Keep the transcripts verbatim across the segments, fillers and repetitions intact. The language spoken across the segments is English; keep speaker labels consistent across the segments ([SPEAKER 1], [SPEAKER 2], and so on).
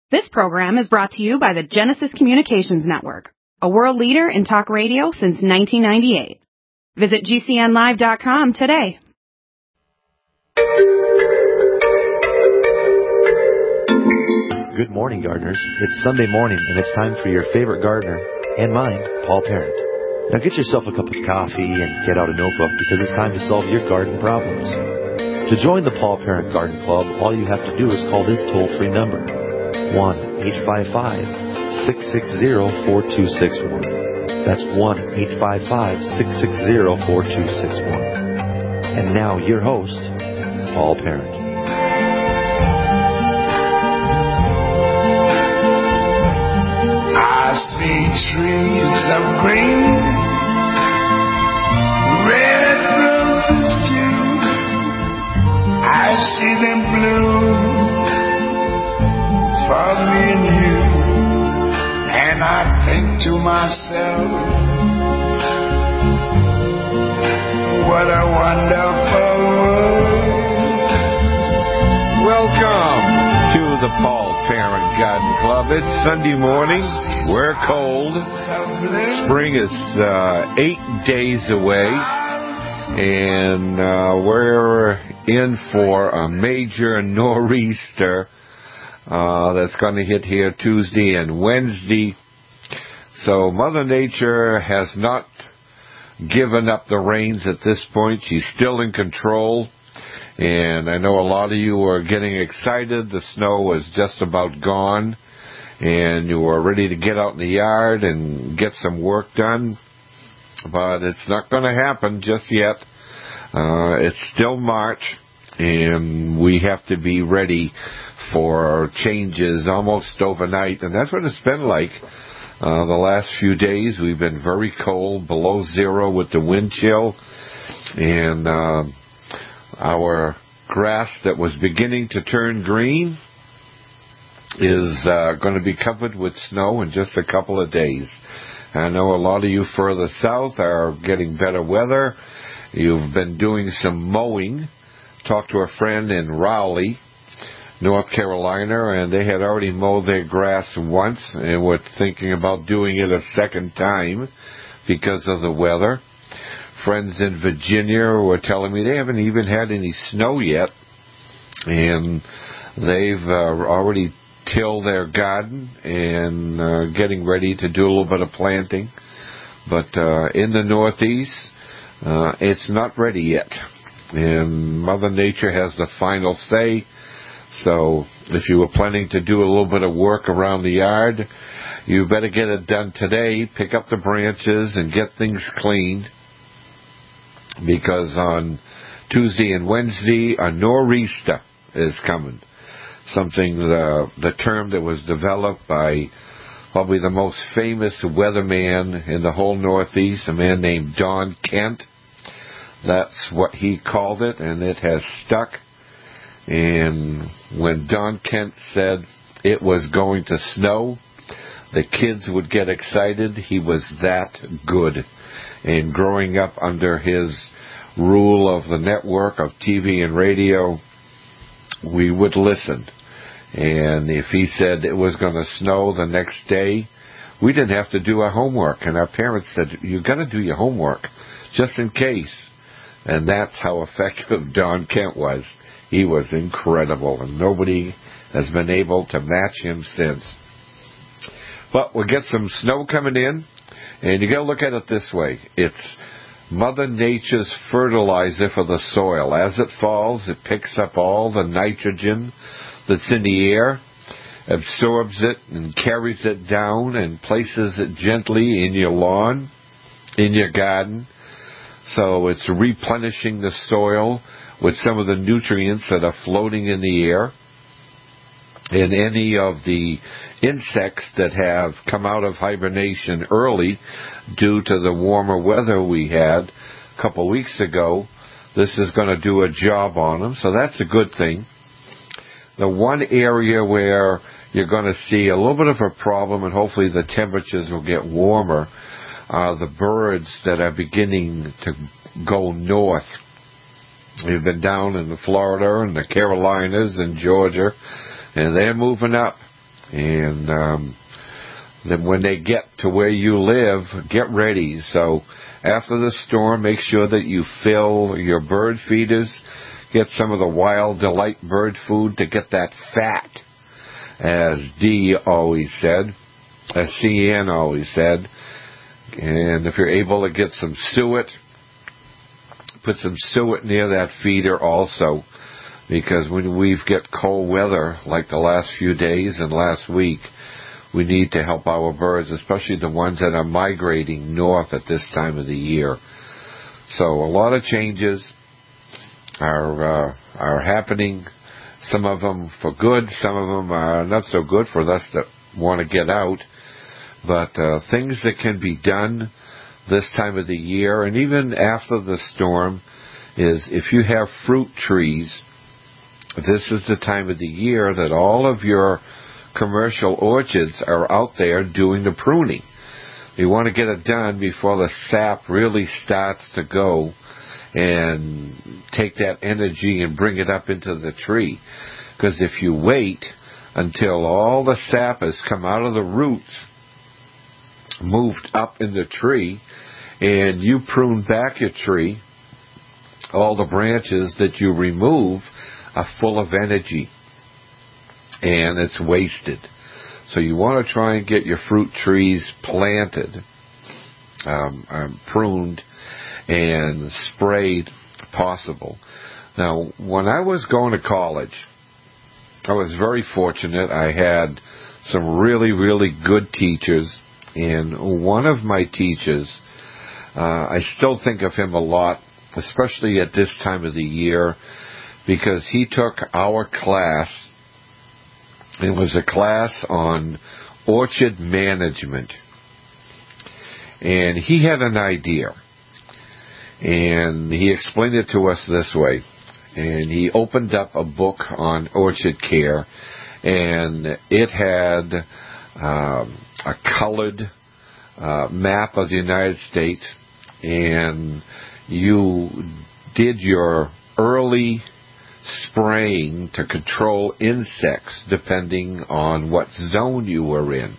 [SPEAKER 1] This program is brought to you by the Genesis Communications Network, a world leader in talk radio since nineteen ninety-eight. Visit G C N live dot com today.
[SPEAKER 2] Good morning, gardeners. It's Sunday morning, and it's time for your favorite gardener, and mine, Paul Parent. Now get yourself a cup of coffee and get out a notebook because it's time to solve your garden problems. To join the Paul Parent Garden Club, all you have to do is call this toll-free number, one eight five five, six six zero, four two six one. That's one eight five five, six six zero, four two six one. And now your host, Paul Parent.
[SPEAKER 3] I see trees of green, red roses too. I see them bloom for me and you, and I think to myself, what a wonderful world.
[SPEAKER 4] Welcome to the Paul Parent Garden Club. It's Sunday morning. We're cold. Spring is uh, eight days away, and uh, we're in for a major nor'easter Uh, that's going to hit here Tuesday and Wednesday. So Mother Nature has not given up the reins at this point. She's still in control. And I know a lot of you are getting excited. The snow is just about gone. And you are ready to get out in the yard and get some work done. But it's not going to happen just yet. Uh, it's still March. And we have to be ready for changes almost overnight, and that's what it's been like uh, the last few days. We've been very cold, below zero with the wind chill, and uh, our grass that was beginning to turn green is uh, going to be covered with snow in just a couple of days. I know a lot of you further south are getting better weather. You've been doing some mowing. Talked to a friend in Raleigh, North Carolina, and they had already mowed their grass once and were thinking about doing it a second time because of the weather. Friends in Virginia were telling me they haven't even had any snow yet, and they've uh, already tilled their garden and uh, getting ready to do a little bit of planting. But uh, in the Northeast, uh, it's not ready yet, and Mother Nature has the final say. So if you were planning to do a little bit of work around the yard, you better get it done today. Pick up the branches and get things cleaned, because on Tuesday and Wednesday, a nor'easter is coming. Something, the, the term that was developed by probably the most famous weatherman in the whole Northeast, a man named Don Kent. That's what he called it, and it has stuck. And when Don Kent said it was going to snow, the kids would get excited. He was that good. And growing up under his rule of the network of T V and radio, we would listen. And if he said it was going to snow the next day, we didn't have to do our homework. And our parents said, you got to do your homework, just in case. And that's how effective Don Kent was. He was incredible, and nobody has been able to match him since. But we'll get some snow coming in, and you got to look at it this way. It's Mother Nature's fertilizer for the soil. As it falls, it picks up all the nitrogen that's in the air, absorbs it, and carries it down and places it gently in your lawn, in your garden. So it's replenishing the soil with some of the nutrients that are floating in the air. And any of the insects that have come out of hibernation early due to the warmer weather we had a couple of weeks ago, this is going to do a job on them. So that's a good thing. The one area where you're going to see a little bit of a problem, and hopefully the temperatures will get warmer, are the birds that are beginning to go north. We've been down in Florida and the Carolinas and Georgia, and they're moving up. And um, then when they get to where you live, get ready. So after the storm, make sure that you fill your bird feeders. Get some of the Wild Delight bird food to get that fat, as Dee always said, as C N always said. And if you're able to get some suet, put some suet near that feeder also, because when we get cold weather like the last few days and last week, we need to help our birds, especially the ones that are migrating north at this time of the year. So a lot of changes are uh, are happening. Some of them for good, some of them are not so good for us that want to get out. But uh, things that can be done this time of the year, and even after the storm, is if you have fruit trees, this is the time of the year that all of your commercial orchards are out there doing the pruning. You want to get it done before the sap really starts to go and take that energy and bring it up into the tree. Because if you wait until all the sap has come out of the roots, moved up in the tree, and you prune back your tree, all the branches that you remove are full of energy, and it's wasted. So you want to try and get your fruit trees planted, um, um, pruned, and sprayed if possible. Now, when I was going to college, I was very fortunate. I had some really, really good teachers, and one of my teachers, uh, I still think of him a lot, especially at this time of the year, because he took our class. It was a class on orchard management. And he had an idea. And he explained it to us this way. And he opened up a book on orchard care. And it had um, a colored uh, map of the United States. And you did your early spraying to control insects depending on what zone you were in.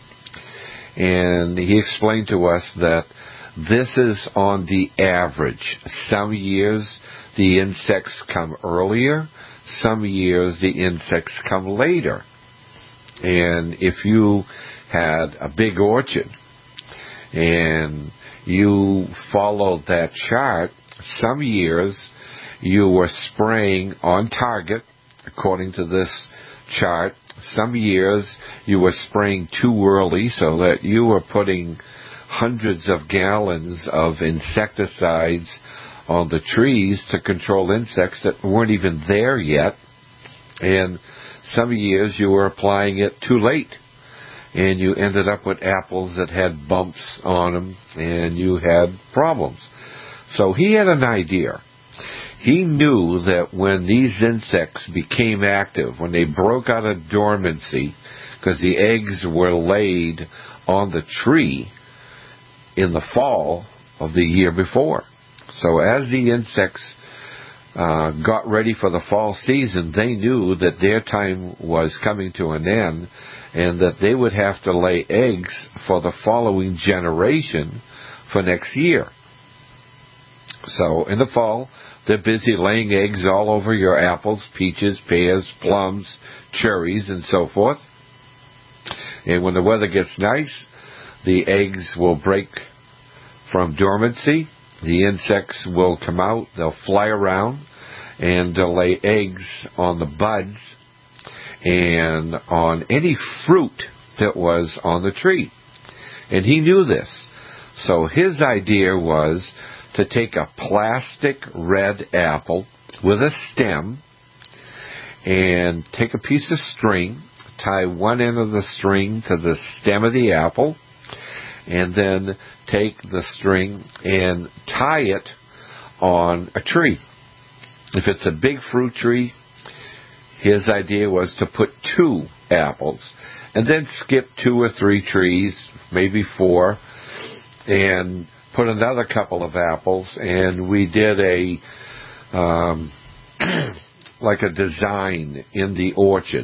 [SPEAKER 4] And he explained to us that this is on the average. Some years the insects come earlier, some years the insects come later. And if you had a big orchard and you followed that chart, some years you were spraying on target, according to this chart. Some years you were spraying too early, so that you were putting hundreds of gallons of insecticides on the trees to control insects that weren't even there yet. And some years you were applying it too late, and you ended up with apples that had bumps on them, and you had problems. So he had an idea. He knew that when these insects became active, when they broke out of dormancy, because the eggs were laid on the tree in the fall of the year before. So as the insects uh, got ready for the fall season, they knew that their time was coming to an end and that they would have to lay eggs for the following generation for next year. So in the fall, they're busy laying eggs all over your apples, peaches, pears, plums, cherries, and so forth. And when the weather gets nice, the eggs will break from dormancy. The insects will come out. They'll fly around, and they'll lay eggs on the buds and on any fruit that was on the tree. And he knew this. So his idea was to take a plastic red apple with a stem and take a piece of string, tie one end of the string to the stem of the apple, and then take the string and tie it on a tree. If it's a big fruit tree, his idea was to put two apples and then skip two or three trees, maybe four, and put another couple of apples, and we did a um, like a design in the orchard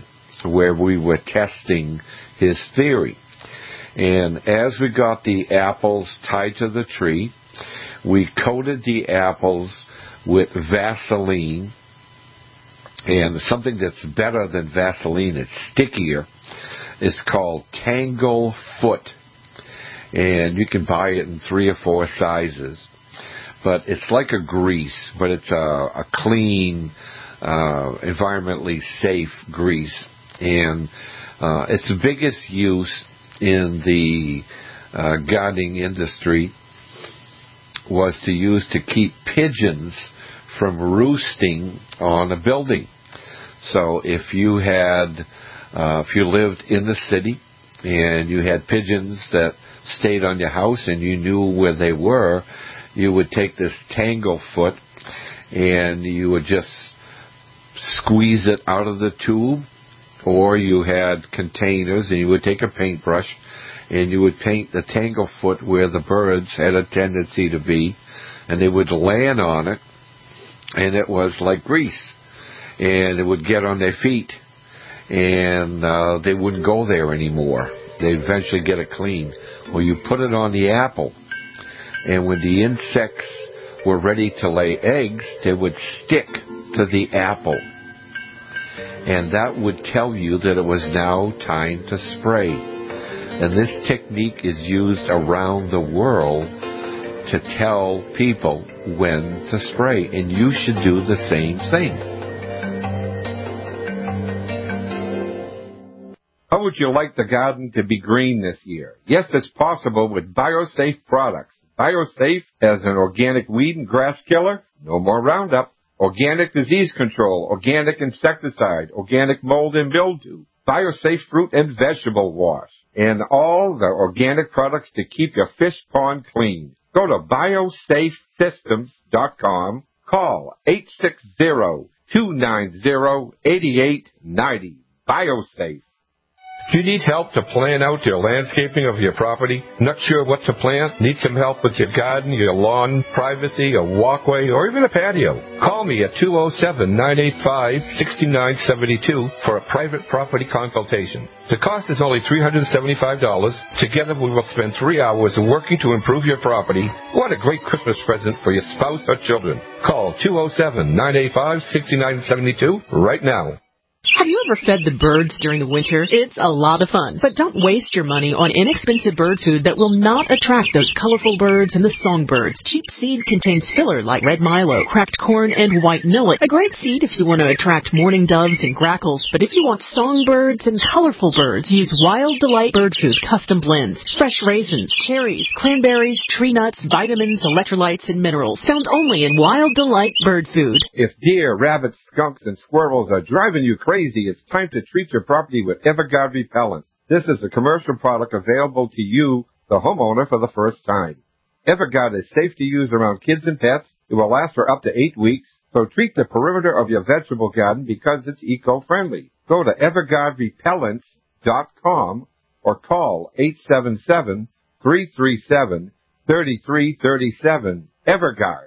[SPEAKER 4] where we were testing his theory. And as we got the apples tied to the tree, we coated the apples with Vaseline, and something that's better than Vaseline, it's stickier, is called Tangle Foot. And you can buy it in three or four sizes. But it's like a grease, but it's a, a clean, uh, environmentally safe grease. And uh, its biggest use in the uh, gardening industry was to use to keep pigeons from roosting on a building. So if you had, uh, if you lived in the city and you had pigeons that stayed on your house and you knew where they were, you would take this Tangle Foot and you would just squeeze it out of the tube, or you had containers and you would take a paintbrush and you would paint the Tangle Foot where the birds had a tendency to be, and they would land on it, and it was like grease, and it would get on their feet, and uh, they wouldn't go there anymore. They'd eventually get it clean. Or you put it on the apple, and when the insects were ready to lay eggs, they would stick to the apple, and that would tell you that it was now time to spray. And this technique is used around the world to tell people when to spray, and you should do the same thing.
[SPEAKER 5] How would you like the garden to be green this year? Yes, it's possible with BioSafe products. BioSafe as an organic weed and grass killer, no more Roundup, organic disease control, organic insecticide, organic mold and mildew, BioSafe fruit and vegetable wash, and all the organic products to keep your fish pond clean. Go to biosafe systems dot com, call eight six zero, two nine zero, eight eight nine zero. BioSafe.
[SPEAKER 6] Do you need help to plan out your landscaping of your property? Not sure what to plant? Need some help with your garden, your lawn, privacy, a walkway, or even a patio? Call me at two oh seven, nine eight five, six nine seven two for a private property consultation. The cost is only three hundred seventy-five dollars. Together we will spend three hours working to improve your property. What a great Christmas present for your spouse or children. Call two oh seven, nine eight five, six nine seven two right now.
[SPEAKER 7] Have you ever fed the birds during the winter? It's a lot of fun. But don't waste your money on inexpensive bird food that will not attract those colorful birds and the songbirds. Cheap seed contains filler like red milo, cracked corn, and white millet. A great seed if you want to attract mourning doves and grackles. But if you want songbirds and colorful birds, use Wild Delight Bird Food Custom Blends. Fresh raisins, cherries, cranberries, tree nuts, vitamins, electrolytes, and minerals. Found only in Wild Delight Bird Food.
[SPEAKER 5] If deer, rabbits, skunks, and squirrels are driving you crazy, it's time to treat your property with Everguard Repellents. This is a commercial product available to you, the homeowner, for the first time. Everguard is safe to use around kids and pets. It will last for up to eight weeks. So treat the perimeter of your vegetable garden because it's eco-friendly. Go to everguard repellents dot com or call eight seven seven, three three seven, three three three seven. Everguard.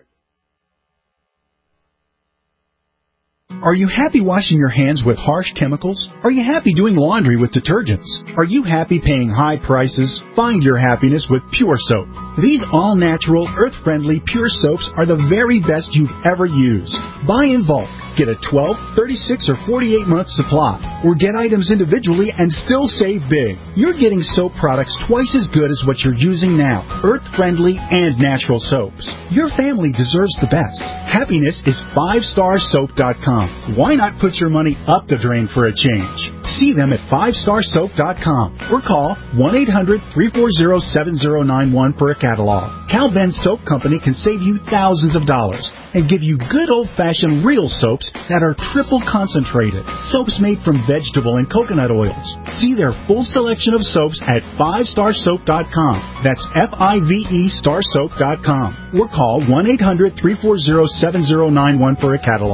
[SPEAKER 8] Are you happy washing your hands with harsh chemicals? Are you happy doing laundry with detergents? Are you happy paying high prices? Find your happiness with Pure Soap. These all-natural, earth-friendly Pure Soaps are the very best you've ever used. Buy in bulk. Get a twelve, thirty-six, or forty-eight month supply, or get items individually and still save big. You're getting soap products twice as good as what you're using now, earth-friendly and natural soaps. Your family deserves the best. Happiness is five star soap dot com. Why not put your money up the drain for a change? See them at five star soap dot com or call one eight hundred, three four zero, seven zero nine one for a catalog. Cal Ben Soap Company can save you thousands of dollars and give you good old-fashioned real soaps that are triple concentrated. Soaps made from vegetable and coconut oils. See their full selection of soaps at five star soap dot com. That's F I V E star soap dot com. Or call one eight hundred, three four zero, seven zero nine one for a catalog.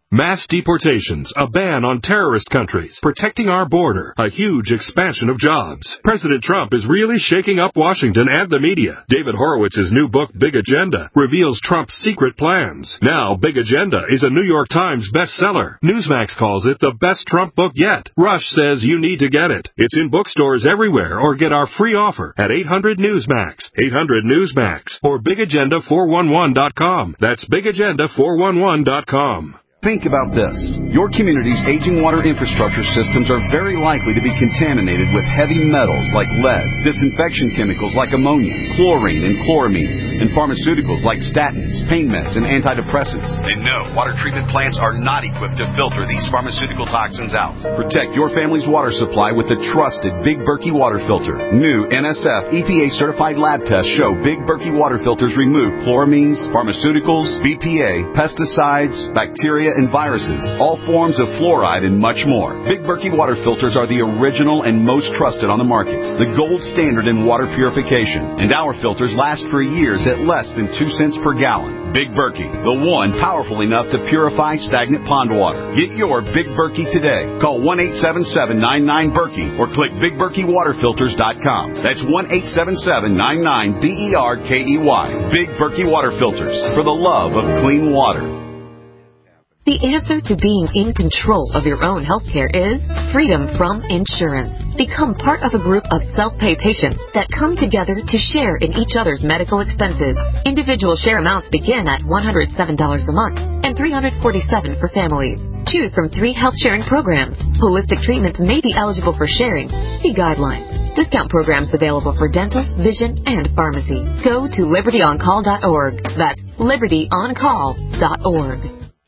[SPEAKER 9] Mass deportations, a ban on terrorist countries, protecting our border, a huge expansion of jobs. President Trump is really shaking up Washington and the media. David Horowitz's new book, Big Agenda, reveals Trump's secret plans. Now, Big Agenda is a New York Times bestseller. Newsmax calls it the best Trump book yet. Rush says you need to get it. It's in bookstores everywhere, or get our free offer at eight hundred Newsmax, eight hundred Newsmax, or big agenda four one one dot com. That's big agenda four one one dot com.
[SPEAKER 10] Think about this. Your community's aging water infrastructure systems are very likely to be contaminated with heavy metals like lead, disinfection chemicals like ammonia, chlorine and chloramines, and pharmaceuticals like statins, pain meds, and antidepressants. And no, water treatment plants are not equipped to filter these pharmaceutical toxins out. Protect your family's water supply with the trusted Big Berkey water filter. New N S F E P A-certified lab tests show Big Berkey water filters remove chloramines, pharmaceuticals, B P A, pesticides, bacteria, and viruses, all forms of fluoride, and much more. Big Berkey water filters are the original and most trusted on the market, the gold standard in water purification, and our filters last for years at less than two cents per gallon. Big Berkey, the one powerful enough to purify stagnant pond water. Get your Big Berkey today. Call one eight seven seven, nine nine, Berkey or click big berkey water filters dot com. That's one eight seven seven, nine nine, B E R K E Y. Big Berkey water filters, for the love of clean water.
[SPEAKER 11] The answer to being in control of your own health care is freedom from insurance. Become part of a group of self-pay patients that come together to share in each other's medical expenses. Individual share amounts begin at one hundred seven dollars a month and three hundred forty-seven dollars for families. Choose from three health sharing programs. Holistic treatments may be eligible for sharing. See guidelines. Discount programs available for dental, vision, and pharmacy. Go to liberty on call dot org. That's liberty on call dot org.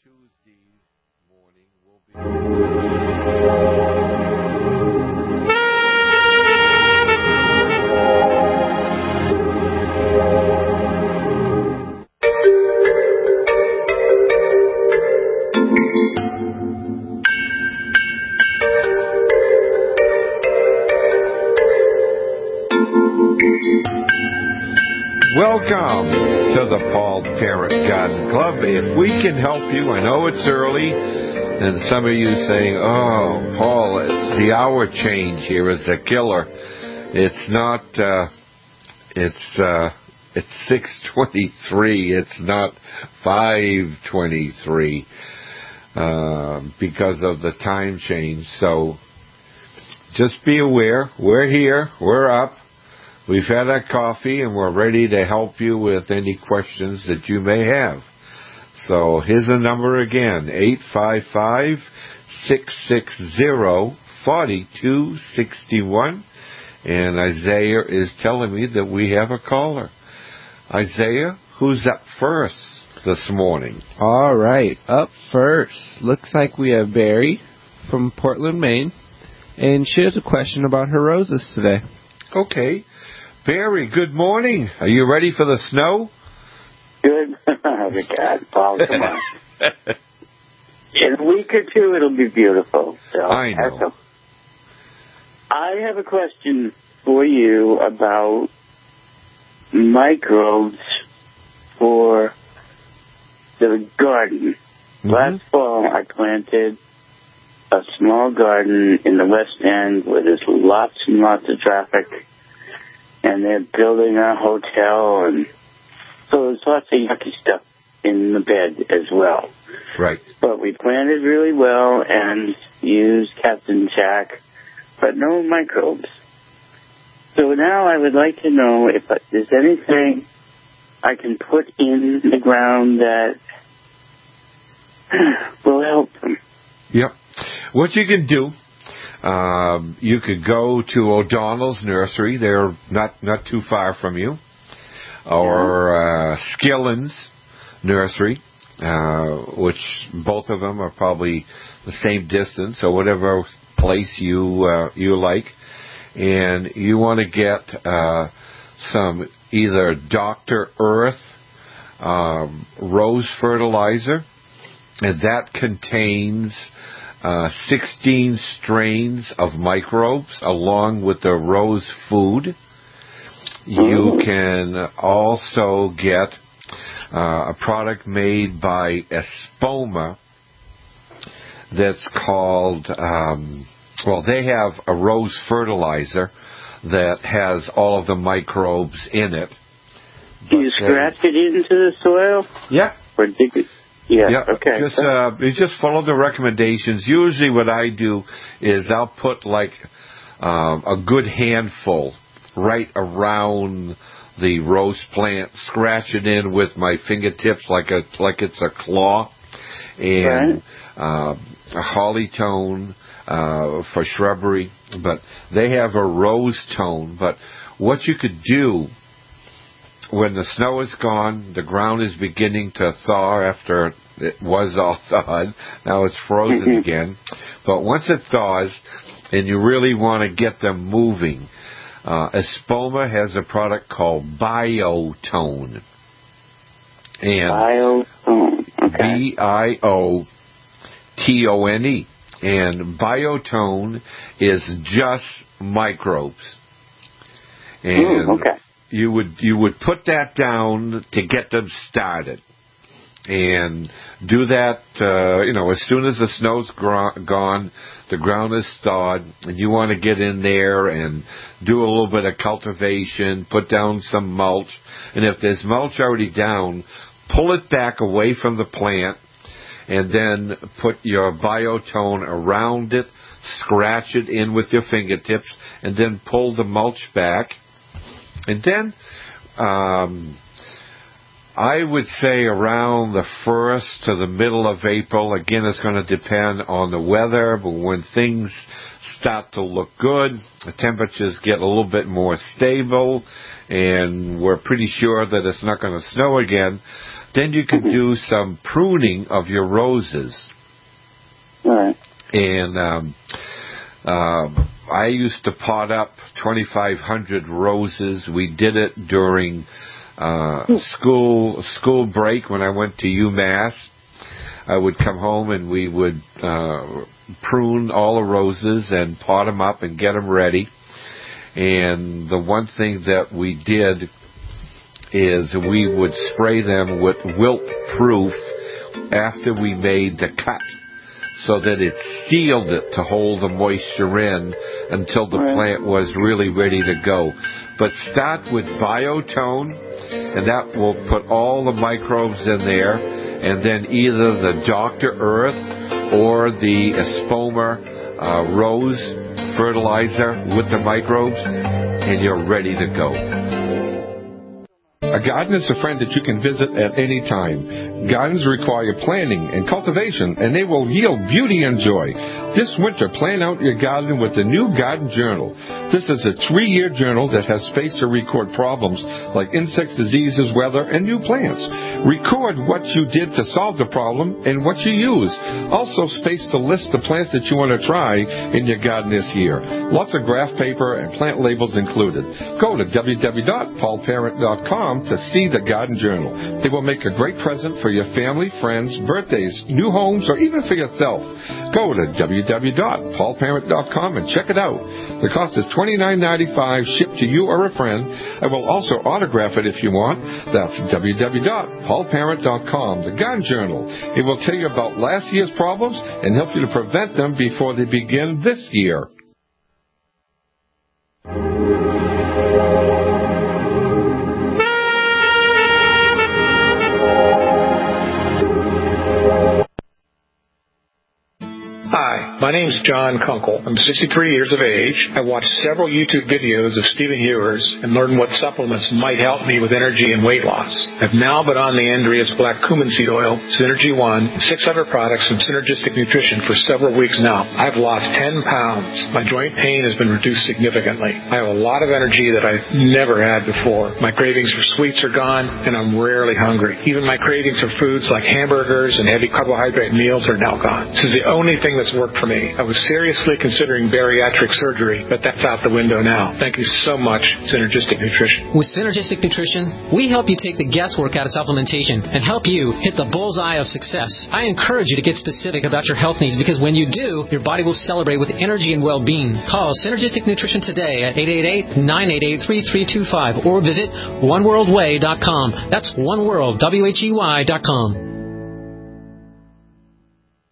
[SPEAKER 5] Welcome to the Paul Parent Garden Club. If we can help you, I know it's early, and some of you saying, oh, Paul, the hour change here is a killer. It's not, uh, it's, uh, it's six twenty-three. It's not five twenty-three, uh, because of the time change. So just be aware, we're here, we're up. We've had our coffee, and we're ready to help you with any questions that you may have. So here's the number again, eight five five, six six zero, four two six one. And Isaiah is telling me that we have a caller. Isaiah, who's up first this morning?
[SPEAKER 12] All right, up first. Looks like we have Barry from Portland, Maine. And she has a question about her roses today.
[SPEAKER 5] Okay. Barry, good morning. Are you ready for the snow?
[SPEAKER 13] Good. God, Paul, come on. In a week or two, it'll be beautiful. So
[SPEAKER 5] I know.
[SPEAKER 13] So, I have a question for you about microbes for the garden. Mm-hmm. Last fall, I planted a small garden in the West End where there's lots and lots of traffic. And they're building a hotel, and so there's lots of yucky stuff in the bed as well.
[SPEAKER 5] Right.
[SPEAKER 13] But we planted really well and used Captain Jack, but no microbes. So now I would like to know if there's anything I can put in the ground that will help them.
[SPEAKER 5] Yep. What you can do, Um, you could go to O'Donnell's Nursery. They're not, not too far from you. Or uh, Skillen's Nursery, uh, which both of them are probably the same distance, or whatever place you uh, you like. And you want to get uh, some either Doctor Earth um, rose fertilizer, and that contains Uh, sixteen strains of microbes along with the rose food. You can also get uh, a product made by Espoma,
[SPEAKER 4] that's called, um, well, they have a rose fertilizer that has all of the microbes in it.
[SPEAKER 13] Do you scratch it into the soil?
[SPEAKER 4] Yeah.
[SPEAKER 13] Or dig it? Yeah,
[SPEAKER 4] yeah,
[SPEAKER 13] okay.
[SPEAKER 4] Just, uh, you just follow the recommendations. Usually what I do is I'll put like um, a good handful right around the rose plant, scratch it in with my fingertips like a like it's a claw, and right. uh, a holly tone uh, for shrubbery. But they have a rose tone. But what you could do when the snow is gone, the ground is beginning to thaw after it was all thawed. Now it's frozen mm-hmm. again. But once it thaws, and you really want to get them moving, uh, Espoma has a product called Biotone. And
[SPEAKER 13] Biotone, okay.
[SPEAKER 4] B I O T O N E. And Biotone is just microbes. And
[SPEAKER 13] Ooh, okay.
[SPEAKER 4] You would you would put that down to get them started, and do that. Uh, you know, as soon as the snow's gr- gone, the ground is thawed, and you want to get in there and do a little bit of cultivation, put down some mulch, and if there's mulch already down, pull it back away from the plant, and then put your Biotone around it, scratch it in with your fingertips, and then pull the mulch back. And then um, I would say around the first to the middle of April, again, it's going to depend on the weather, but when things start to look good, the temperatures get a little bit more stable, and we're pretty sure that it's not going to snow again, then you can do some pruning of your roses.
[SPEAKER 13] All right.
[SPEAKER 4] And um, uh, I used to pot up twenty-five hundred roses. We did it during uh, school school break when I went to UMass. I would come home and we would uh, prune all the roses and pot them up and get them ready. And the one thing that we did is we would spray them with wilt-proof after we made the cut, so that it sealed it to hold the moisture in until the right. plant was really ready to go. But start with Biotone, and that will put all the microbes in there, and then either the Doctor Earth or the Espoma uh, Rose fertilizer with the microbes, and you're ready to go.
[SPEAKER 6] A garden is a friend that you can visit at any time. Gardens require planning and cultivation, and they will yield beauty and joy. This winter, plan out your garden with the new Garden Journal. This is a three-year journal that has space to record problems like insects, diseases, weather, and new plants. Record what you did to solve the problem and what you used. Also, space to list the plants that you want to try in your garden this year. Lots of graph paper and plant labels included. Go to w w w dot paul parent dot com to see the Garden Journal. It will make a great present for your family, friends, birthdays, new homes, or even for yourself. Go to w w w dot paul parent dot com and check it out. The cost is twenty-nine ninety-five, shipped to you or a friend. I will also autograph it if you want. That's w w w dot paul parent dot com, the Garden Journal. It will tell you about last year's problems and help you to prevent them before they begin this year.
[SPEAKER 14] Hi, my name is John Kunkel. I'm sixty-three years of age. I watched several YouTube videos of Stephen Hewers and learned what supplements might help me with energy and weight loss. I've now been on the Andreas Black Cumin Seed Oil, Synergy One, and six other products from Synergistic Nutrition for several weeks now. I've lost ten pounds. My joint pain has been reduced significantly. I have a lot of energy that I've never had before. My cravings for sweets are gone, and I'm rarely hungry. Even my cravings for foods like hamburgers and heavy carbohydrate meals are now gone. This is the only thing that's worked for me. I was seriously considering bariatric surgery, but that's out the window now. Thank you so much, Synergistic Nutrition.
[SPEAKER 15] With Synergistic Nutrition, we help you take the guesswork out of supplementation and help you hit the bullseye of success. I encourage you to get specific about your health needs, because when you do, your body will celebrate with energy and well-being. Call Synergistic Nutrition today at eight eight eight, nine eight eight, three three two five or visit one world way dot com. That's one world, W H E Y dot com.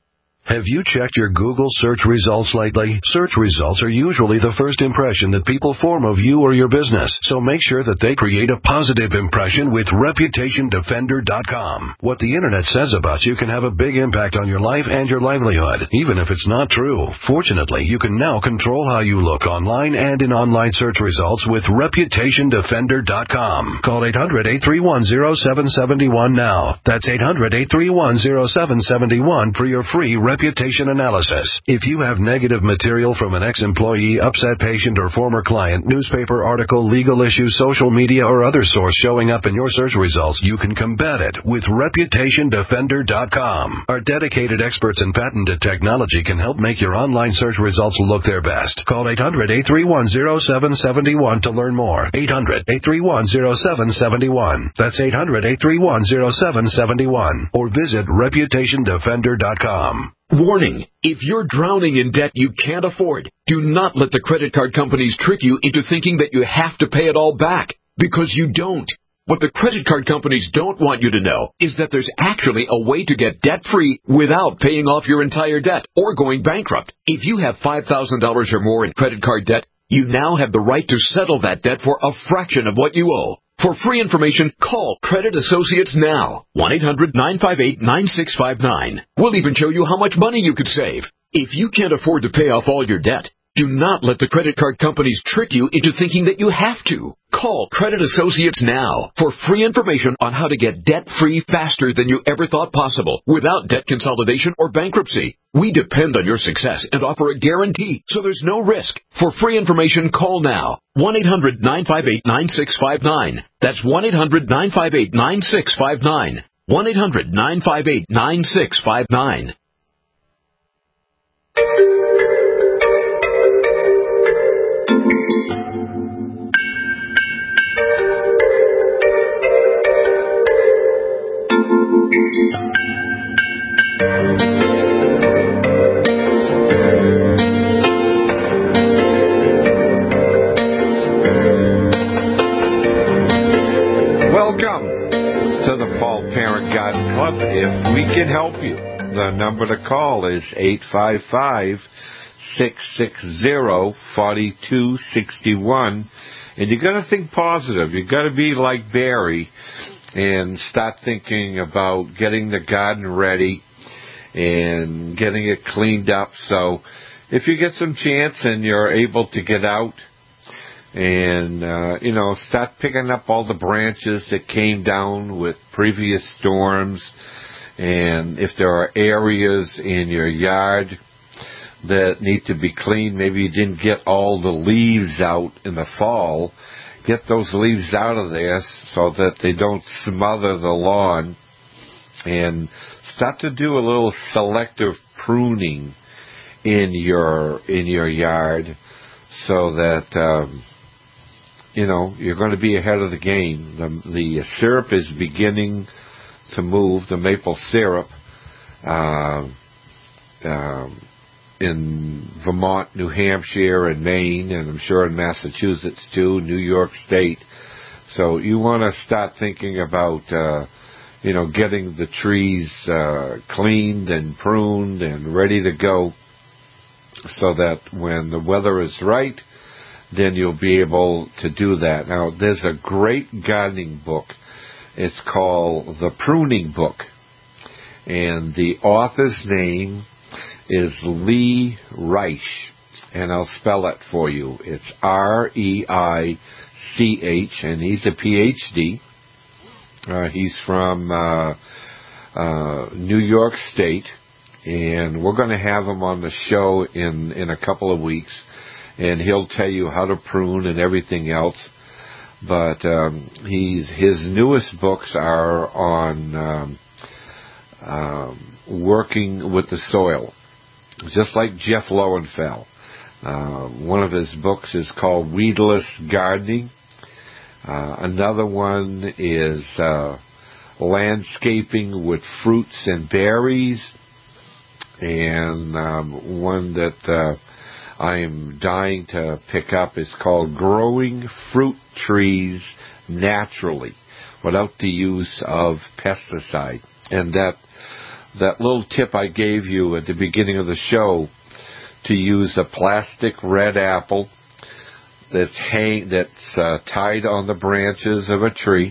[SPEAKER 16] Have you checked your Google search results lately? Search results are usually the first impression that people form of you or your business, so make sure that they create a positive impression with Reputation Defender dot com. What the Internet says about you can have a big impact on your life and your livelihood, even if it's not true. Fortunately, you can now control how you look online and in online search results with Reputation Defender dot com. Call eight hundred, eight three one, zero seven seven one now. That's eight hundred, eight three one, zero seven seven one for your free reputation analysis. If you have negative material from an ex-employee, upset patient, or former client, newspaper article, legal issue, social media, or other source showing up in your search results, you can combat it with Reputation Defender dot com. Our dedicated experts in patented technology can help make your online search results look their best. Call eight hundred, eight three one, zero seven seven one to learn more. eight hundred, eight three one, zero seven seven one. That's eight hundred, eight three one, zero seven seven one. Or visit Reputation Defender dot com.
[SPEAKER 17] Warning, if you're drowning in debt you can't afford, do not let the credit card companies trick you into thinking that you have to pay it all back, because you don't. What the credit card companies don't want you to know is that there's actually a way to get debt-free without paying off your entire debt or going bankrupt. If you have five thousand dollars or more in credit card debt, you now have the right to settle that debt for a fraction of what you owe. For free information, call Credit Associates now. one eight hundred, nine five eight, nine six five nine. We'll even show you how much money you could save. If you can't afford to pay off all your debt, do not let the credit card companies trick you into thinking that you have to. Call Credit Associates now for free information on how to get debt-free faster than you ever thought possible without debt consolidation or bankruptcy. We depend on your success and offer a guarantee, so there's no risk. For free information, call now. one eight hundred, nine five eight, nine six five nine. That's one eight hundred, nine five eight, nine six five nine. one eight hundred, nine five eight, nine six five nine.
[SPEAKER 5] Welcome to the Paul Parent Garden Club. If we can help you, the number to call is eight five five, six six zero, four two six one. And you got to think positive. You got to be like Barry and start thinking about getting the garden ready and getting it cleaned up. So if you get some chance and you're able to get out and, uh, you know, start picking up all the branches that came down with previous storms. And if there are areas in your yard that need to be cleaned, maybe you didn't get all the leaves out in the fall, get those leaves out of there so that they don't smother the lawn, and start to do a little selective pruning in your in your yard so that um, you know you're going to be ahead of the game. The, the syrup is beginning to move, the maple syrup, uh, uh, in Vermont, New Hampshire, and Maine, and I'm sure in Massachusetts too, New York State. So you want to start thinking about, uh, you know, getting the trees uh, cleaned and pruned and ready to go, so that when the weather is right, then you'll be able to do that. Now, there's a great gardening book. It's called The Pruning Book, and the author's name is Lee Reich, and I'll spell it for you. It's R E I C H, and he's a P H D. Uh, he's from uh, uh, New York State, and we're going to have him on the show in, in a couple of weeks, and he'll tell you how to prune and everything else. But um, he's his newest books are on um, um, working with the soil, just like Jeff Lowenfeld. Uh, one of his books is called Weedless Gardening. Uh, another one is uh, Landscaping with Fruits and Berries. And um, one that uh, I am dying to pick up is called Growing Fruit Trees Naturally Without the Use of Pesticide. And that that little tip I gave you at the beginning of the show to use a plastic red apple that's hang that's uh, tied on the branches of a tree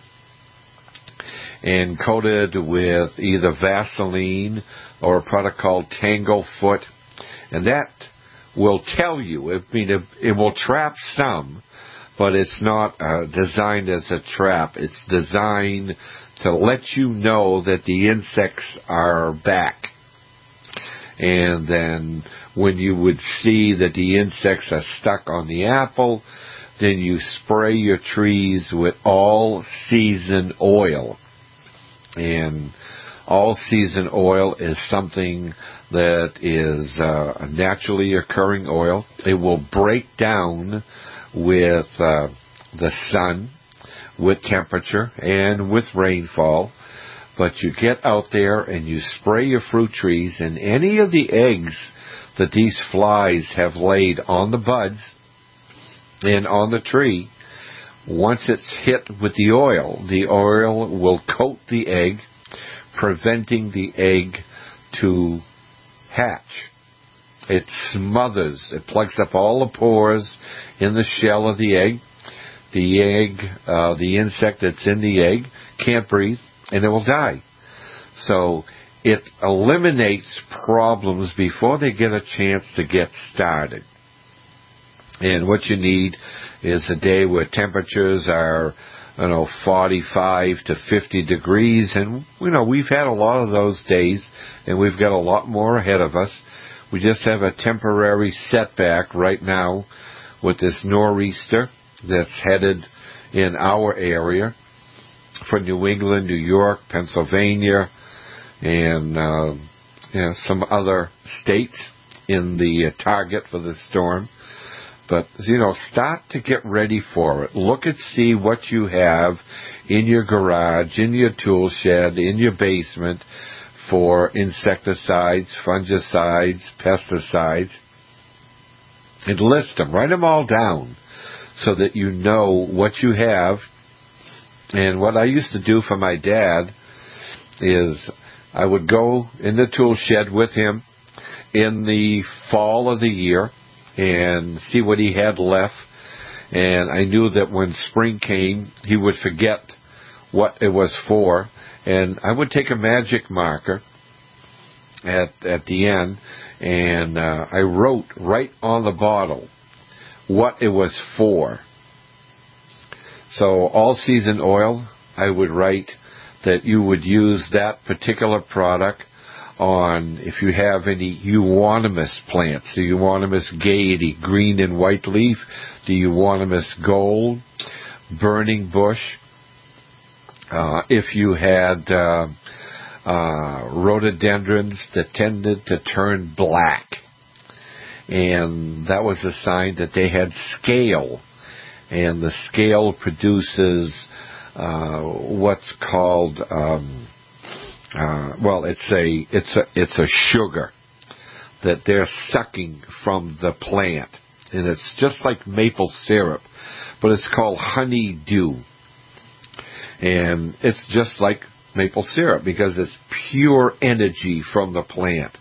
[SPEAKER 5] and coated with either Vaseline or a product called Tanglefoot, and that will tell you. I mean, it, it will trap some, but it's not uh, designed as a trap. It's designed to let you know that the insects are back. And then when you would see that the insects are stuck on the apple, then you spray your trees with all-season oil. And all-season oil is something that is uh, a naturally occurring oil. It will break down with uh, the sun, with temperature, and with rainfall. But you get out there and you spray your fruit trees, and any of the eggs that these flies have laid on the buds and on the tree, once it's hit with the oil, the oil will coat the egg, preventing the egg to hatch. It smothers, it plugs up all the pores in the shell of the egg. The egg, uh, the insect that's in the egg can't breathe, and it will die. So it eliminates problems before they get a chance to get started. And what you need is a day where temperatures are, you know, forty-five to fifty degrees. And, you know, we've had a lot of those days, and we've got a lot more ahead of us. We just have a temporary setback right now with this nor'easter that's headed in our area for New England, New York, Pennsylvania, and uh, you know, some other states in the uh, target for the storm. But, you know, start to get ready for it. Look and see what you have in your garage, in your tool shed, in your basement for insecticides, fungicides, pesticides, and list them. Write them all down so that you know what you have. And what I used to do for my dad is I would go in the tool shed with him in the fall of the year and see what he had left. And I knew that when spring came, he would forget what it was for. And I would take a magic marker at at the end, and uh, I wrote right on the bottle what it was for. So all-season oil, I would write that you would use that particular product on if you have any euonymus plants, the euonymus gaiety, green and white leaf, the euonymus gold, burning bush. Uh, if you had uh, uh, rhododendrons that tended to turn black, and that was a sign that they had scale, and the scale produces uh, what's called um, uh, well, it's a it's a it's a sugar that they're sucking from the plant, and it's just like maple syrup, but it's called honeydew. And it's just like maple syrup because it's pure energy from the plant.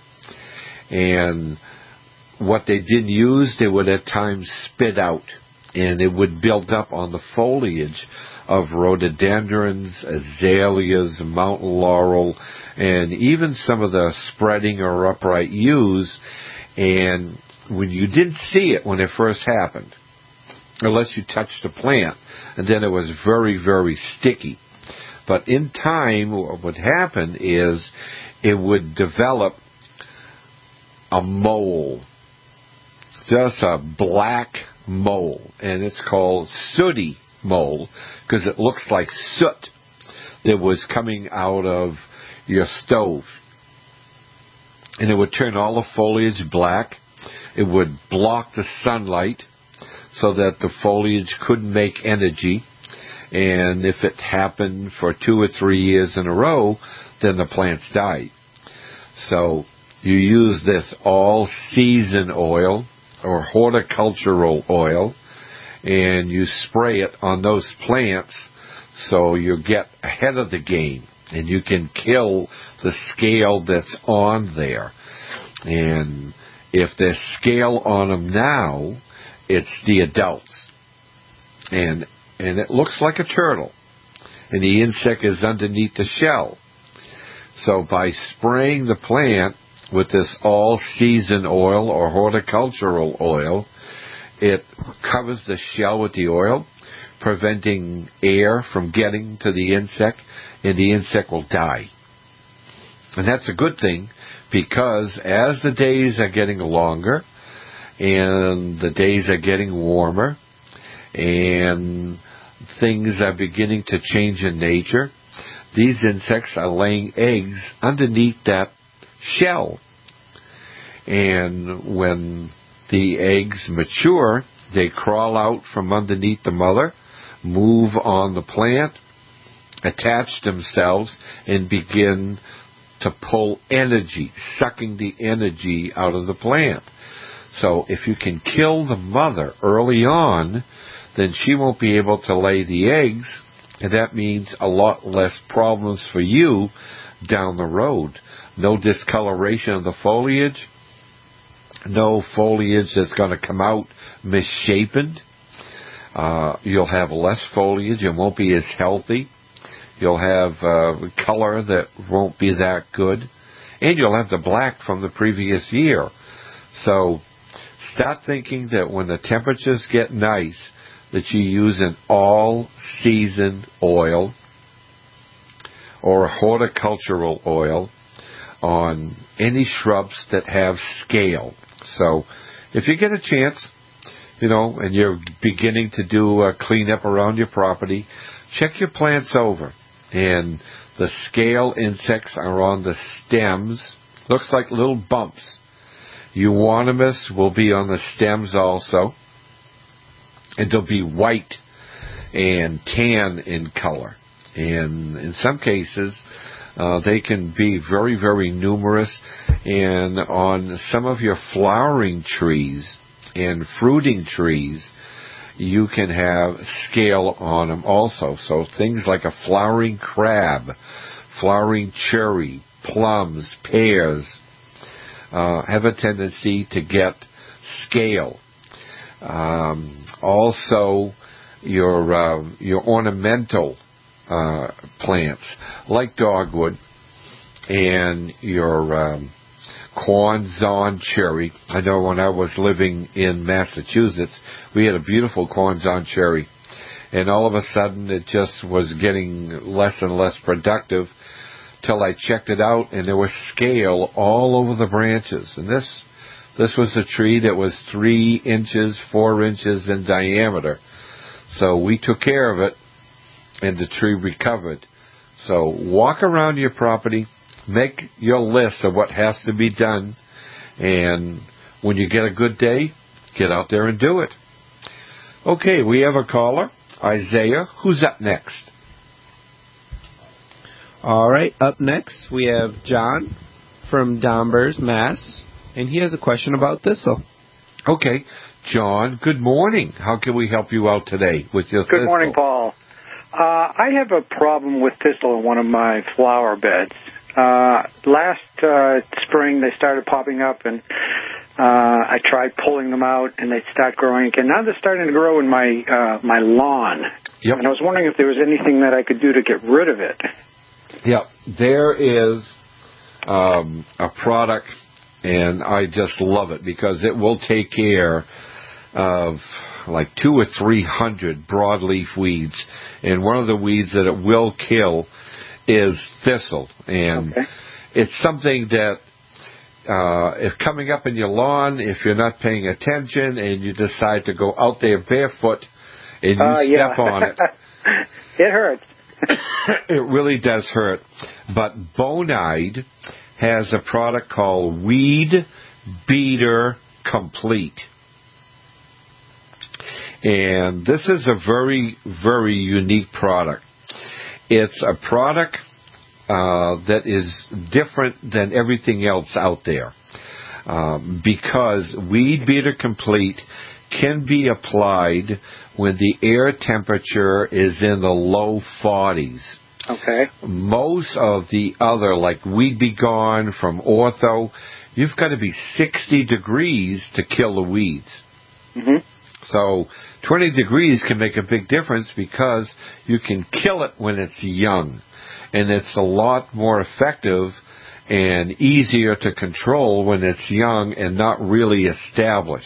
[SPEAKER 5] And what they didn't use, they would at times spit out. And it would build up on the foliage of rhododendrons, azaleas, mountain laurel, and even some of the spreading or upright yews. And when you didn't see it when it first happened, unless you touched the plant, and then it was very, very sticky. But in time, what would happen is it would develop a mole, just a black mole, and it's called sooty mole because it looks like soot that was coming out of your stove. And it would turn all the foliage black. It would block the sunlight so that the foliage couldn't make energy. And if it happened for two or three years in a row, then the plants died. So you use this all-season oil or horticultural oil, and you spray it on those plants so you get ahead of the game.
[SPEAKER 4] and you can kill the scale that's on there. And if there's scale on them now, it's the adults. And and it looks like a turtle. And the insect is underneath the shell. So by spraying the plant with this all-season oil or horticultural oil, it covers the shell with the oil, preventing air from getting to the insect, and the insect will die. And that's a good thing, because as the days are getting longer and the days are getting warmer and things are beginning to change in nature, these insects are laying eggs underneath that shell. And when the eggs mature, they crawl out from underneath the mother, move on the plant, attach themselves, and begin to pull energy, sucking the energy out of the plant. So if you can kill the mother early on, then she won't be able to lay the eggs, and that means a lot less problems for you down the road. No discoloration of the foliage, no foliage that's going to come out misshapen. Uh, you'll have less foliage. It won't be as healthy. You'll have uh, color that won't be that good. And you'll have the black from the previous year. So start thinking that when the temperatures get nice, that you use an all-season oil or a horticultural oil on any shrubs that have scale. So if you get a chance, you know, and you're beginning to do a cleanup around your property, check your plants over. And the scale insects are on the stems. Looks like little bumps. Euonymus will be on the stems also. And they'll be white and tan in color. And in some cases, uh, they can be very, very numerous. And on some of your flowering trees and fruiting trees, you can have scale on them also. So things like a flowering crab, flowering cherry, plums, pears, uh, have a tendency to get scale. Um, also, your uh, your ornamental uh, plants like dogwood and your um, Quonset cherry. I know when I was living in Massachusetts, we had a beautiful Quonset cherry, and all of a sudden it just was getting less and less productive till I checked it out, and there was scale all over the branches. And this this was a tree that was three inches, four inches in diameter. So we took care of it, and the tree recovered. So walk around your property, make your list of what has to be done, and when you get a good day, get out there and do it. Okay, we have a caller, Isaiah. Who's up next?
[SPEAKER 12] All right, up next we have John from Danvers, Mass, and he has a question about thistle.
[SPEAKER 4] Okay, John, good morning. How can we help you out today with your thistle?
[SPEAKER 18] Good morning, Paul. Uh, I have a problem with thistle in one of my flower beds. Uh, last uh, spring, they started popping up, and uh, I tried pulling them out, and they start growing again. Now they're starting to grow in my uh, my lawn.
[SPEAKER 4] Yep.
[SPEAKER 18] And I was wondering if there was anything that I could do to get rid of it.
[SPEAKER 4] Yeah, there is um, a product, and I just love it because it will take care of like two or three hundred broadleaf weeds, and one of the weeds that it will kill is thistle. And okay. It's something that uh, if coming up in your lawn, if you're not paying attention and you decide to go out there barefoot and you
[SPEAKER 18] uh,
[SPEAKER 4] step
[SPEAKER 18] yeah.
[SPEAKER 4] on it,
[SPEAKER 18] it hurts.
[SPEAKER 4] It really does hurt. But Bonide has a product called Weed Beater Complete. And this is a very, very unique product. It's a product uh, that is different than everything else out there. Um, because Weed Beater Complete can be applied when the air temperature is in the low forties.
[SPEAKER 18] Okay.
[SPEAKER 5] Most of the other, like Weed Be Gone from Ortho, you've got to be sixty degrees to kill the weeds.
[SPEAKER 18] Mm-hmm.
[SPEAKER 5] So twenty degrees can make a big difference because you can kill it when it's young. And it's a lot more effective and easier to control when it's young and not really established.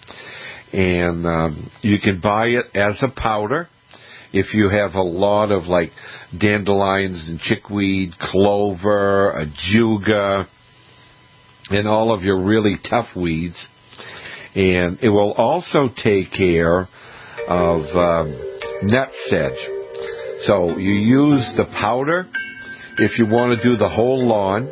[SPEAKER 5] And um, you can buy it as a powder. If you have a lot of like dandelions and chickweed, clover, ajuga, and all of your really tough weeds. And it will also take care of um, net sedge. So you use the powder if you want to do the whole lawn.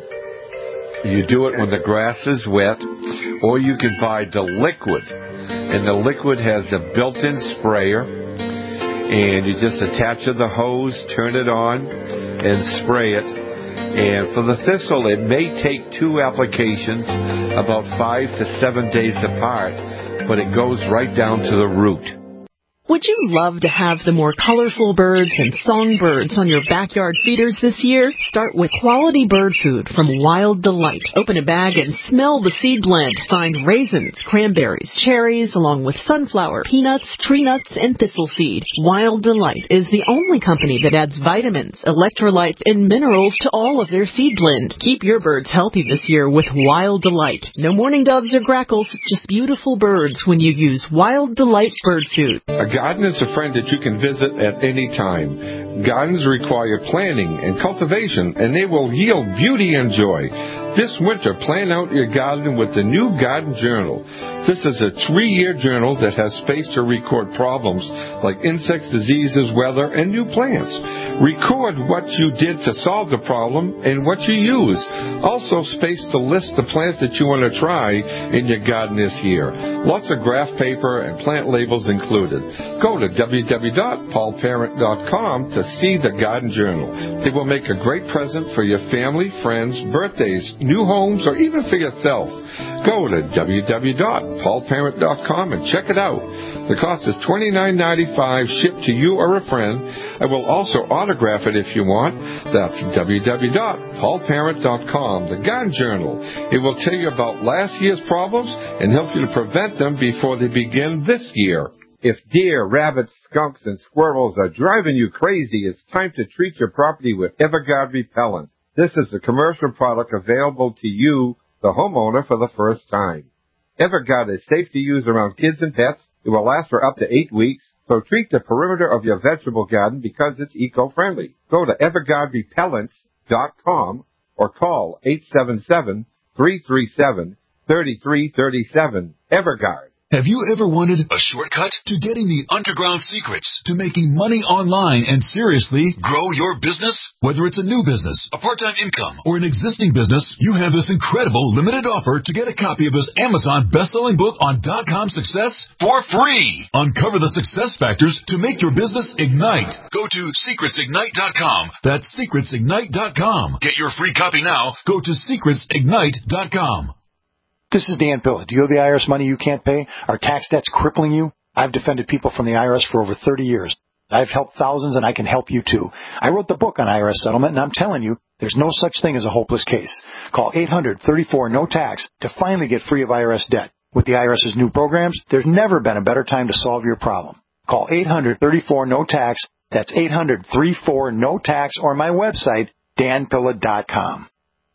[SPEAKER 5] You do it when the grass is wet, or you can buy the liquid. And the liquid has a built-in sprayer, and you just attach it to the hose, turn it on, and spray it. And for the thistle, it may take two applications, about five to seven days apart, but it goes right down to the root.
[SPEAKER 7] Would you love to have the more colorful birds and songbirds on your backyard feeders this year? Start with quality bird food from Wild Delight. Open a bag and smell the seed blend. Find raisins, cranberries, cherries, along with sunflower, peanuts, tree nuts, and thistle seed. Wild Delight is the only company that adds vitamins, electrolytes, and minerals to all of their seed blend. Keep your birds healthy this year with Wild Delight. No mourning doves or grackles, just beautiful birds when you use Wild Delight bird food.
[SPEAKER 6] A garden is a friend that you can visit at any time. Gardens require planning and cultivation, and they will yield beauty and joy. This winter, plan out your garden with the new Garden Journal. This is a three-year journal that has space to record problems like insects, diseases, weather, and new plants. Record what you did to solve the problem and what you use. Also, space to list the plants that you want to try in your garden this year. Lots of graph paper and plant labels included. Go to w w w dot paul parent dot com to see the Garden Journal. They will make a great present for your family, friends, birthdays, new homes, or even for yourself. Go to w w w dot paul parent dot com and check it out. The cost is twenty-nine ninety-five, shipped to you or a friend. I will also autograph it if you want. That's w w w dot paul parent dot com, the Garden Journal. It will tell you about last year's problems and help you to prevent them before they begin this year. If deer, rabbits, skunks, and squirrels are driving you crazy, it's time to treat your property with Everguard Repellent. This is a commercial product available to you, the homeowner, for the first time. Everguard is safe to use around kids and pets. It will last for up to eight weeks, so treat the perimeter of your vegetable garden because it's eco-friendly. Go to everguard repellents dot com or call eight seven seven, three three seven, three three three seven. Everguard.
[SPEAKER 19] Have you ever wanted a shortcut to getting the underground secrets to making money online and seriously grow your business? Whether it's a new business, a part-time income, or an existing business, you have this incredible limited offer to get a copy of his Amazon best-selling book on dot-com success for free. Uncover the success factors to make your business ignite. Go to secrets ignite dot com. That's secrets ignite dot com. Get your free copy now. Go to secrets ignite dot com.
[SPEAKER 20] This is Dan Pilla. Do you owe the I R S money you can't pay? Are tax debts crippling you? I've defended people from the I R S for over thirty years. I've helped thousands, and I can help you too. I wrote the book on I R S settlement, and I'm telling you, there's no such thing as a hopeless case. Call eight hundred, thirty-four, no tax to finally get free of I R S debt. With the IRS's new programs, there's never been a better time to solve your problem. Call eight hundred, thirty-four, no tax. That's eight hundred, thirty-four, no tax, or my website, dan pilla dot com.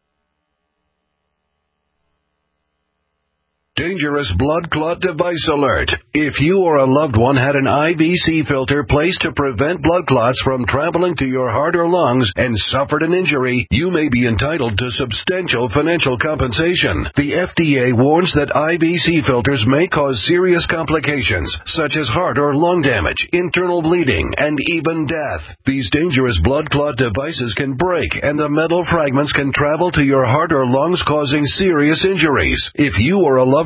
[SPEAKER 16] Dangerous blood clot device alert. If you or a loved one had an I V C filter placed to prevent blood clots from traveling to your heart or lungs and suffered an injury, you may be entitled to substantial financial compensation. The F D A warns that I V C filters may cause serious complications, such as heart or lung damage, internal bleeding, and even death. These dangerous blood clot devices can break, and the metal fragments can travel to your heart or lungs, causing serious injuries. If you or a loved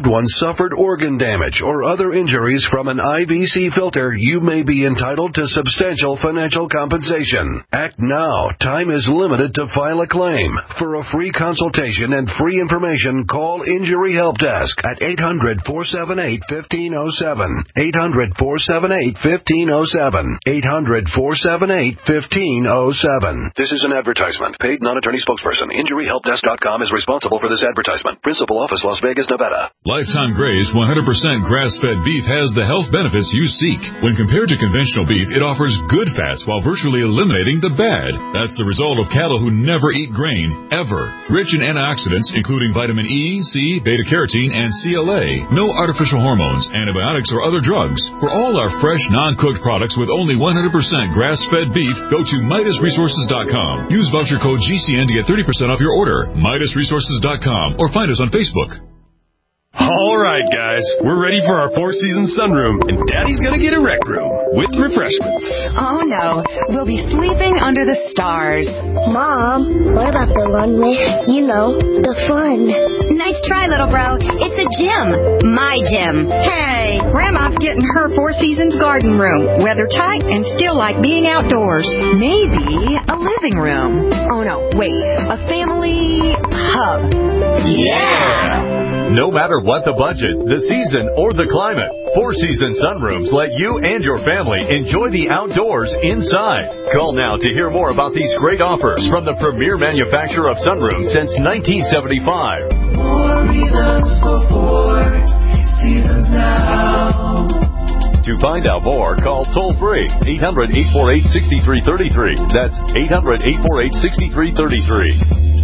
[SPEAKER 16] loved one suffered organ damage or other injuries from an I V C filter, you may be entitled to substantial financial compensation. Act now. Time is limited to file a claim. For a free consultation and free information, call Injury Help Desk at eight hundred, four seven eight, one five zero seven. eight hundred, four seven eight, one five zero seven. eight hundred, four seven eight, one five zero seven. This is an advertisement. Paid non-attorney spokesperson. Injury Help Desk dot com is responsible for this advertisement. Principal office, Las Vegas, Nevada.
[SPEAKER 21] Lifetime Gray's one hundred percent grass-fed beef has the health benefits you seek. When compared to conventional beef, it offers good fats while virtually eliminating the bad. That's the result of cattle who never eat grain, ever. Rich in antioxidants, including vitamin E, C, beta-carotene, and C L A. No artificial hormones, antibiotics, or other drugs. For all our fresh, non-cooked products with only one hundred percent grass-fed beef, go to Midas Resources dot com. Use voucher code G C N to get thirty percent off your order. Midas Resources dot com or find us on Facebook.
[SPEAKER 22] All right, guys, we're ready for our Four Seasons sunroom, and Daddy's gonna get a rec room with refreshments.
[SPEAKER 1] Oh, no. We'll be sleeping under the stars.
[SPEAKER 23] Mom, what about the one with, you know, the fun?
[SPEAKER 24] Nice try, little bro. It's a gym. My gym.
[SPEAKER 1] Hey, Grandma's getting her Four Seasons garden room. Weather tight and still like being outdoors. Maybe a living room. Oh, no, wait. A family hub.
[SPEAKER 22] Yeah! No matter what the budget, the season, or the climate, Four Seasons Sunrooms let you and your family enjoy the outdoors inside. Call now to hear more about these great offers from the premier manufacturer of sunrooms since nineteen seventy-five.
[SPEAKER 3] More reasons for Four Seasons now.
[SPEAKER 22] To find out more, call toll-free eight hundred, eight four eight, six three three three. That's eight hundred, eight four eight, six three three three.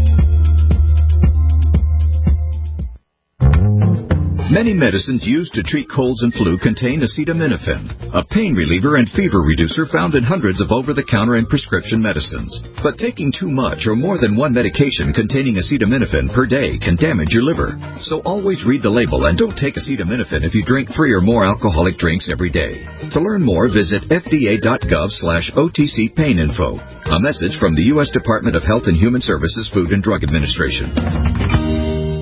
[SPEAKER 25] Many medicines used to treat colds and flu contain acetaminophen, a pain reliever and fever reducer found in hundreds of over-the-counter and prescription medicines. But taking too much or more than one medication containing acetaminophen per day can damage your liver. So always read the label and don't take acetaminophen if you drink three or more alcoholic drinks every day. To learn more, visit F D A dot gov slash O T C pain info. A message from the U S Department of Health and Human Services Food and Drug Administration.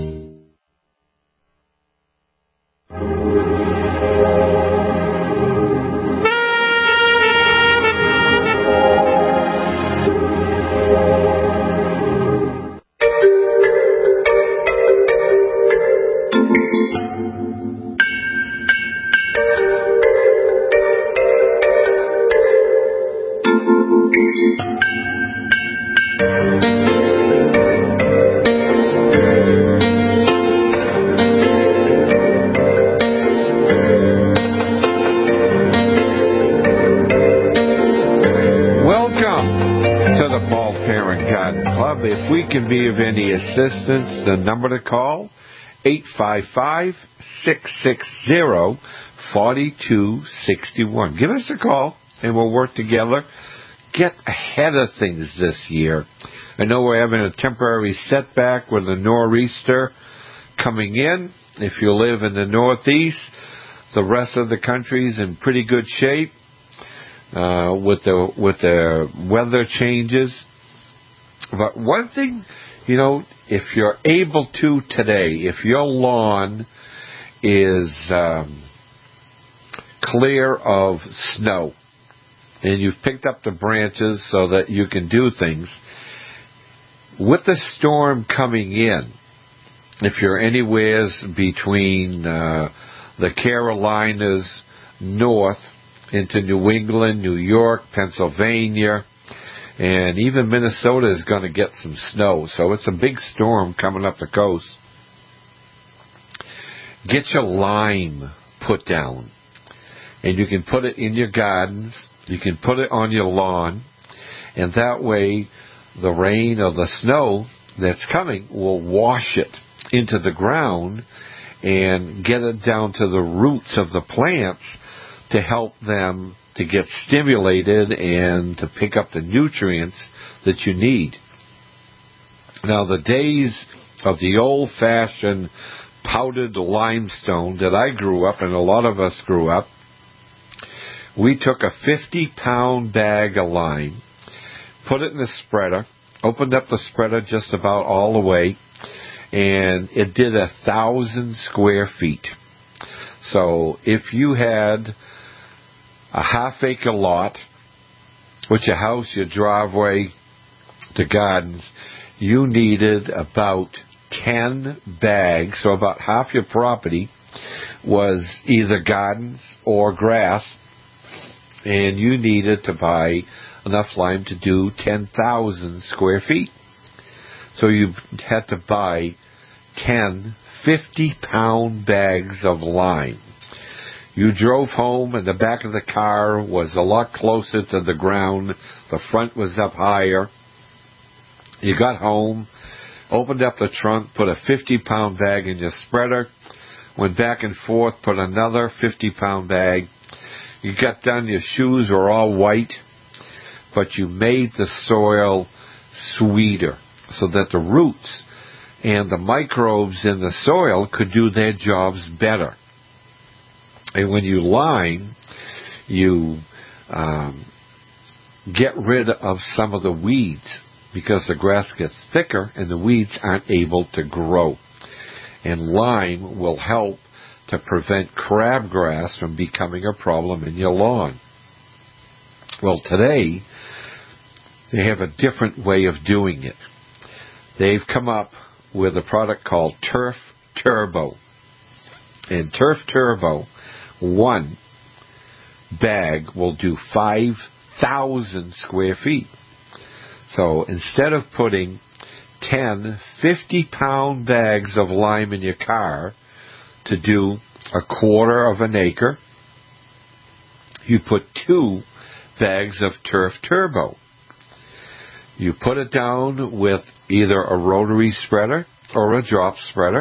[SPEAKER 5] If we can be of any assistance, the number to call, eight five five, six six zero, four two six one. Give us a call, and we'll work together. Get ahead of things this year. I know we're having a temporary setback with the nor'easter coming in. If you live in the Northeast, the rest of the country's in pretty good shape uh, with the with the weather changes. But one thing, you know, if you're able to today, if your lawn is um, clear of snow and you've picked up the branches so that you can do things, with the storm coming in, if you're anywhere between uh, the Carolinas north into New England, New York, Pennsylvania, and even Minnesota is going to get some snow. So it's a big storm coming up the coast. Get your lime put down. And you can put it in your gardens. You can put it on your lawn. And that way, the rain or the snow that's coming will wash it into the ground and get it down to the roots of the plants to help them to get stimulated and to pick up the nutrients that you need. Now, the days of the old-fashioned powdered limestone that I grew up, and a lot of us grew up, we took a fifty-pound bag of lime, put it in the spreader, opened up the spreader just about all the way, and it did a thousand square feet. So if you had a half acre lot, with your house, your driveway, the gardens, you needed about ten bags, so about half your property was either gardens or grass, and you needed to buy enough lime to do ten thousand square feet. So you had to buy ten fifty-pound bags of lime. You drove home, and the back of the car was a lot closer to the ground. The front was up higher. You got home, opened up the trunk, put a fifty-pound bag in your spreader, went back and forth, put another fifty-pound bag. You got done, your shoes were all white, but you made the soil sweeter so that the roots and the microbes in the soil could do their jobs better. And when you lime, you um, get rid of some of the weeds because the grass gets thicker and the weeds aren't able to grow. And lime will help to prevent crabgrass from becoming a problem in your lawn. Well, today, they have a different way of doing it. They've come up with a product called Turf Turbo. And Turf Turbo, one bag will do five thousand square feet. So instead of putting ten fifty-pound bags of lime in your car to do a quarter of an acre, you put two bags of Turf Turbo. You put it down with either a rotary spreader or a drop spreader,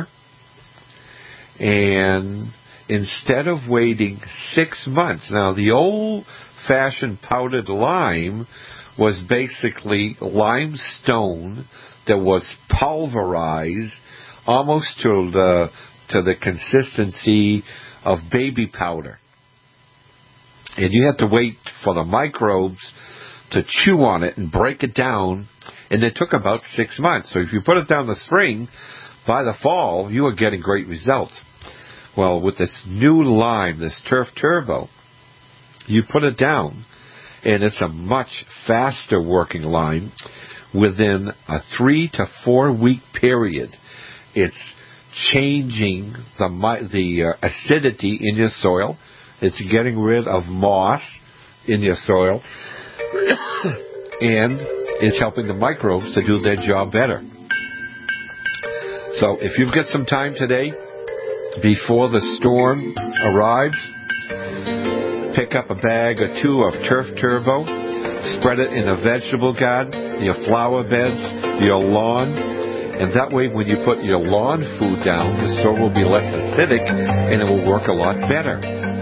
[SPEAKER 5] and instead of waiting six months, now the old-fashioned powdered lime was basically limestone that was pulverized almost to the to the consistency of baby powder. And you had to wait for the microbes to chew on it and break it down, and it took about six months. So if you put it down the spring, by the fall, you were getting great results. Well, with this new lime, this Turf Turbo, you put it down, and it's a much faster working lime. Within a three to four week period, it's changing the the uh, acidity in your soil. It's getting rid of moss in your soil, and it's helping the microbes to do their job better. So if you've got some time today, before the storm arrives, pick up a bag or two of Turf Turbo, spread it in a vegetable garden, your flower beds, your lawn, and that way when you put your lawn food down, the soil will be less acidic and it will work a lot better.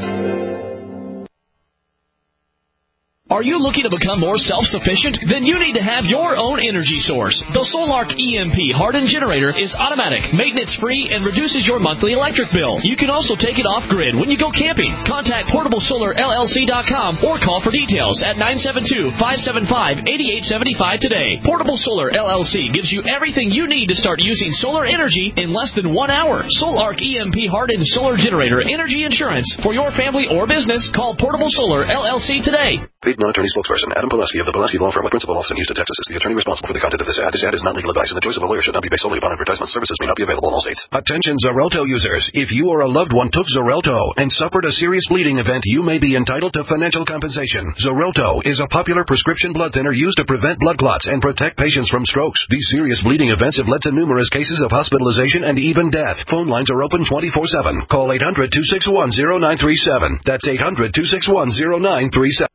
[SPEAKER 2] Are you looking to become more self-sufficient? Then you need to have your own energy source. The Solark E M P hardened generator is automatic, maintenance-free, and reduces your monthly electric bill. You can also take it off-grid when you go camping. Contact portable solar L L C dot com or call for details at nine seven two, five seven five, eight eight seven five today. Portable Solar L L C gives you everything you need to start using solar energy in less than one hour. Solark E M P hardened solar generator energy insurance for your family or business. Call Portable Solar L L C today.
[SPEAKER 16] Paid non-attorney spokesperson Adam Pileski of the Pileski Law Firm with principal office in Houston, Texas is the attorney responsible for the content of this ad. This ad is not legal advice, and the choice of a lawyer should not be based solely upon advertisement. Services may not be available in all states.
[SPEAKER 19] Attention Xarelto users. If you or a loved one took Xarelto and suffered a serious bleeding event, you may be entitled to financial compensation. Xarelto is a popular prescription blood thinner used to prevent blood clots and protect patients from strokes. These serious bleeding events have led to numerous cases of hospitalization and even death. Phone lines are open twenty-four seven. Call eight hundred, two six one, zero nine three seven. That's eight hundred, two six one, zero nine three seven.